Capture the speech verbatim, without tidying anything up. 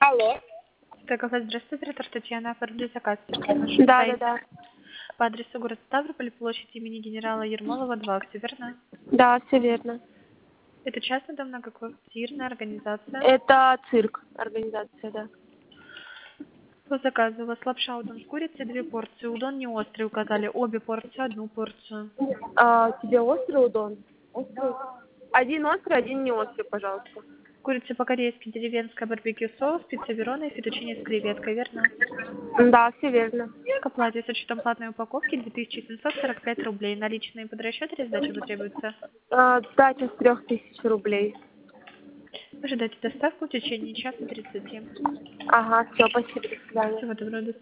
Алло. Стекова, здравствуйте, оператор Татьяна, оформили заказ. Да, да, да. По адресу город Ставрополь, площадь имени генерала Ермолова, два, все верно? Да, все верно. Это частный дом, многоквартирная организация. Это цирк, организация, да. По заказу у вас лапша удон с курицей, две порции. Удон не острый указали, обе порции, одну порцию. А, тебе острый удон? Острый? Один острый, один не острый, пожалуйста. Курица по-корейски, деревенская, барбекю соус, пицца верона и фетучини с креветкой, верно? Да, все верно. К оплате с учетом платной упаковки две тысячи семьсот сорок пять рублей. Наличные под расчет или сдача потребуется? А, дача с трех тысяч рублей. Ожидайте доставку в течение часа тридцати. Ага, все, спасибо, до свидания. Всего доброго, до